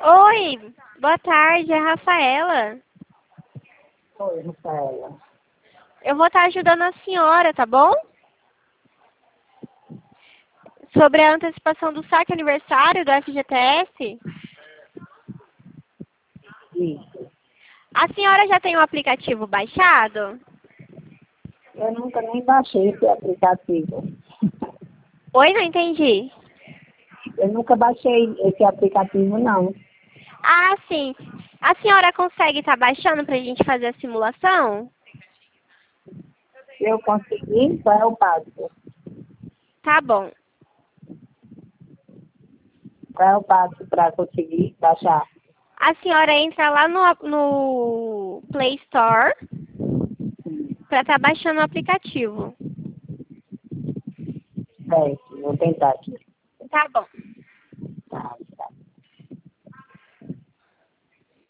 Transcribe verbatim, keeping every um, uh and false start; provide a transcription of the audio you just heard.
Oi, boa tarde, é a Rafaela. Oi, Rafaela. Eu vou estar ajudando a senhora, tá bom? Sobre a antecipação do saque aniversário do F G T S. Isso. A senhora já tem o aplicativo baixado? Eu nunca nem baixei esse aplicativo. Oi, não entendi. Eu nunca baixei esse aplicativo, não. Ah, sim. A senhora consegue estar baixando pra gente fazer a simulação? Se eu conseguir, qual é o passo? Tá bom. Qual é o passo para conseguir baixar? A senhora entra lá no, no Play Store pra estar baixando o aplicativo. Certo, vou tentar aqui. Tá bom.